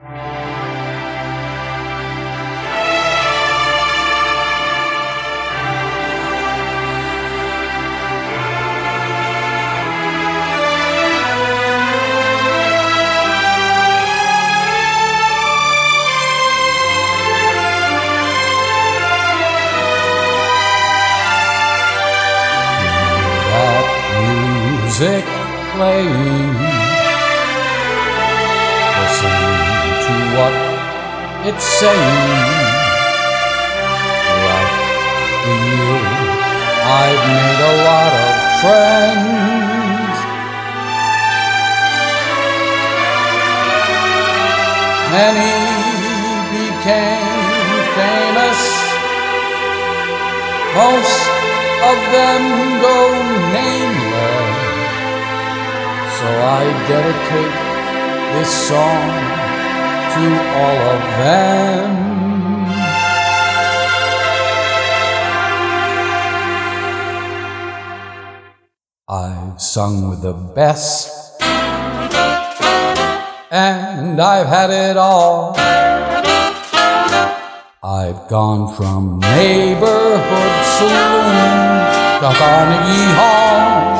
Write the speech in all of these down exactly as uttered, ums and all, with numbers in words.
Music playing, listen to what it's saying. Throughout the years, I've made a lot of friends. Many became famous, most of them go nameless. So I dedicate this song to all of them. I've sung with the best, and I've had it all. I've gone from neighborhood saloon to Carnegie Hall.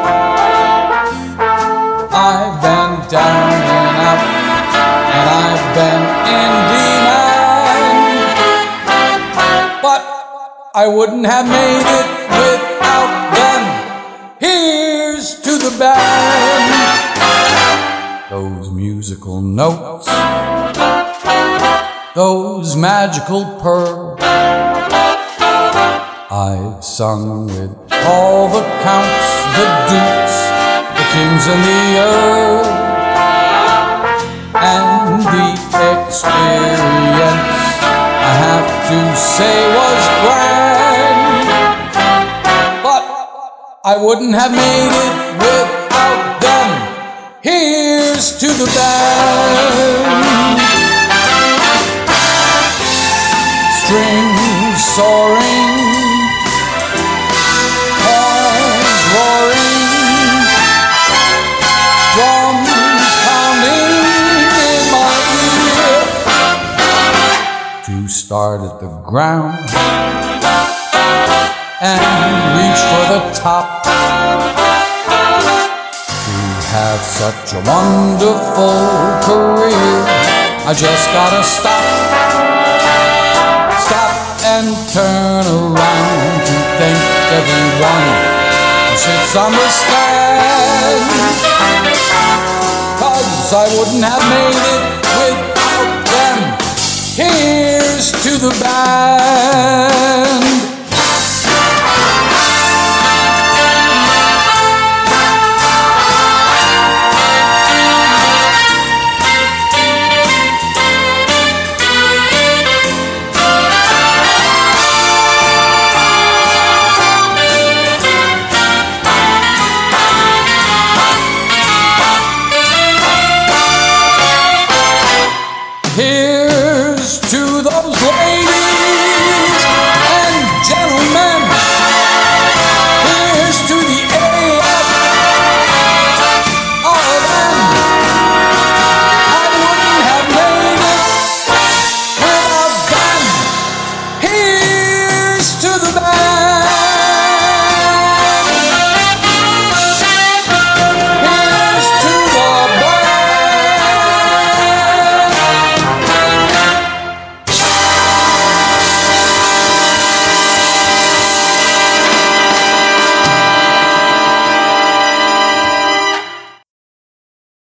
I've been down and out, and I've been in demand, but I wouldn't have made it without them. Here's to the band. Those musical notes, those magical pearls. I've sung with all the counts, the dukes, the kings and the earls, and the experience, I have to say, was grand. But I wouldn't have made it without them. Here's to the band. Strings soaring, horns roaring, drums pounding in my ear. To start at the ground and reach for the top. To have such a wonderful career, I just gotta stop. Stop and turn around to thank everyone who sits on the stand. 'Cause I wouldn't have made it without them. Here's to the band. Here